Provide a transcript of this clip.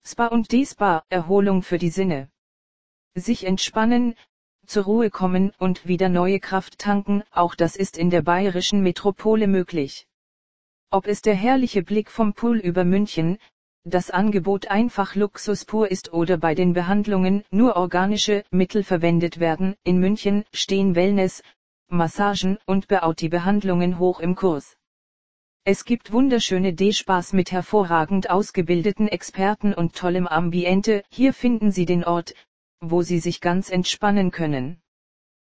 Spa und D-Spa, Erholung für die Sinne. Sich entspannen, zur Ruhe kommen und wieder neue Kraft tanken, auch das ist in der bayerischen Metropole möglich. Ob es der herrliche Blick vom Pool über München, das Angebot einfach Luxus pur ist oder bei den Behandlungen nur organische Mittel verwendet werden, in München stehen Wellness, Massagen und Beauty-Behandlungen hoch im Kurs. Es gibt wunderschöne D-Spas mit hervorragend ausgebildeten Experten und tollem Ambiente, hier finden Sie den Ort, wo Sie sich ganz entspannen können.